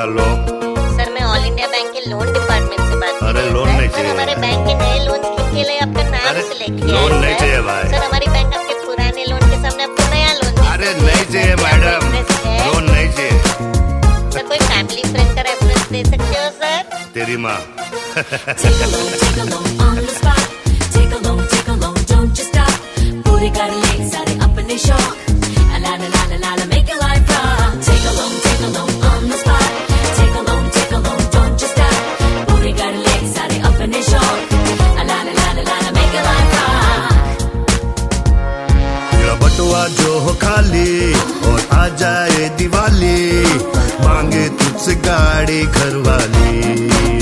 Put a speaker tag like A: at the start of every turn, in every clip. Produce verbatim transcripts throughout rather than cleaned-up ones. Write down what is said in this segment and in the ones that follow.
A: लो।
B: Sir मैं all India bank के loan department से बात कर रही हूँ।
A: अरे लोन नहीं चाहिए।
B: सर हमारे बैंक के नए लोन स्कीम के लिए आपका नाम सिलेक्ट किया
A: लोन
B: है।
A: नहीं चाहिए भाई।
B: सर हमारी बैंक आपके पुराने लोन के सामने आपको नया लोन देगी।
A: अरे नहीं चाहिए मैडम, लोन नहीं चाहिए।
B: सर कोई फैमिली फ्रेंड का रेफरेंस दे सकते हो सर?
A: तेरी माँ।
C: Take a loan, take a loan on the spot. Take a loan, take a loan, don't you stop. पूरे कर ले सारे अपने शौक. La la la la la la, make your life rock. Take a loan, take a loan on the spot. Take a loan, take a loan, don't you stop. पूरे कर ले सारे अपने शौक. La la la la la la, make your life rock.
A: तेरा बटुआ जो हो खाली और आ जाए दिवाली, मांगे तुझसे गाड़ी घर वाली।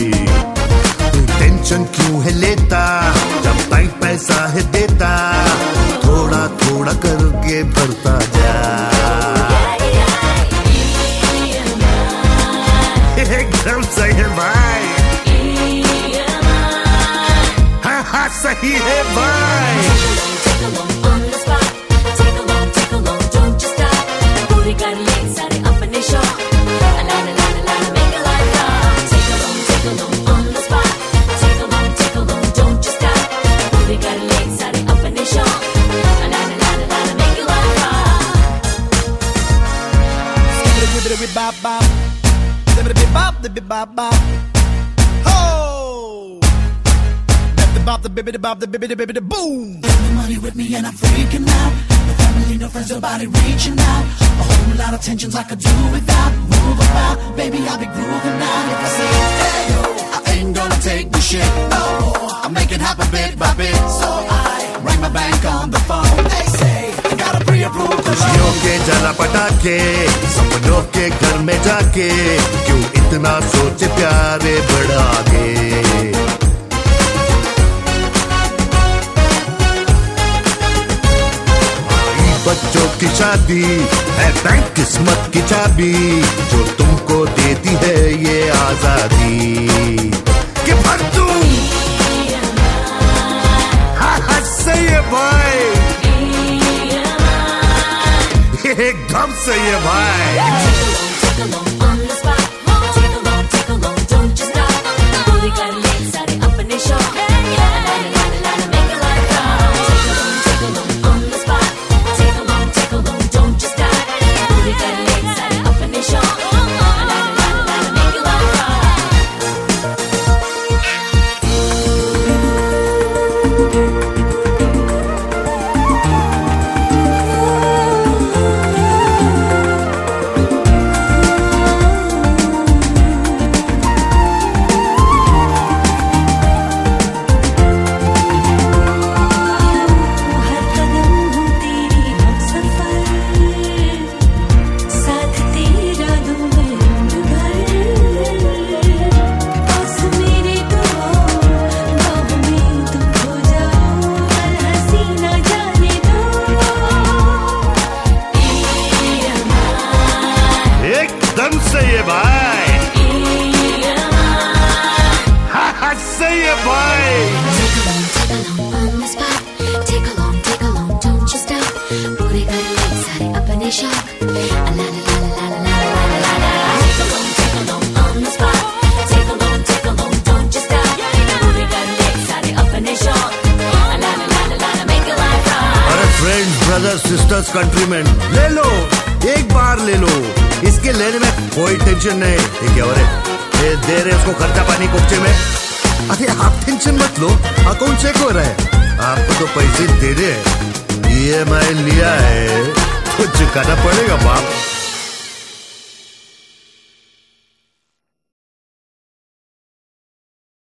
A: टेंशन क्यों है लेता जब बैंक पैसा है देता, थोड़ा थोड़ा करके भरता जा। एकदम सही है भाई, हाँ हाँ सही है भाई।
C: Take a loan on the spot. Take a loan, take a loan, don't you stop. पूरे कर ले सारे अपने शौक. La la la la la, make your life rock. Take a loan, take a loan on the spot. Take a loan, take a loan, don't you stop. पूरे कर ले सारे अपने शौक. La la la la la, make your life rock.
D: Skibidi bidi bop bop, skibidi bidi bop, the bidi bop bop. Ho! The bop, the bibbidi bop, the bibbidi bibbidi boom.
E: The money with me and I'm freaking out. No family, no friends, nobody reaching out. A whole lot of tensions I could do without. Move about, baby, I'll be grooving out. If I say, hey yo, I ain't gonna take the shit. No, I make it happen bit by bit. So I ring my bank on the phone. They say I got a pre-approved.
A: खुशियों के जला पटाखे, सपनों के घर में जाके, क्यों इतना सोचे प्यारे बढ़ा के। बच्चों की शादी है बैंक किस्मत की चाबी, जो तुमको देती है ये आजादी। कि भर तू हाँ हाँ सही है भाई, एकदम सही है भाई।
C: Take a loan, take a loan on the spot. Take a loan, take a loan, don't you stop. पूरे कर ले सारे अपने शौक. La la la la la, make your life rock. Take a loan, take a loan on the spot. Take a loan, take a loan, don't you stop. पूरे कर ले सारे अपने शौक. La la la la la, make your life
A: एकदम सही है भाई, हाँ हाँ सही है भाई।
C: Take a loan, take a loan on the spot. Take a loan, take a loan, don't you stop. पूरे कर ले सारे अपने शौक. La la la la la la la la la. Take a loan, take a loan on the spot. Take a loan, take a loan, don't you stop. पूरे कर ले सारे अपने शौक. La la la la la la, make your life rock.
A: अरे friends, brothers, sisters, countryman, ले लो एक बार ले लो, इसके लेने में कोई टेंशन नहीं। ठीक है, अरे ये दे रहे उसको खर्चा पानी कोपचे में। अरे आप टेंशन मत लो, अकाउंट चेक हो रहा है, आपको तो पैसे दे रहे हैं, ई एम आई लिया है तो चुकाना पड़ेगा बाप।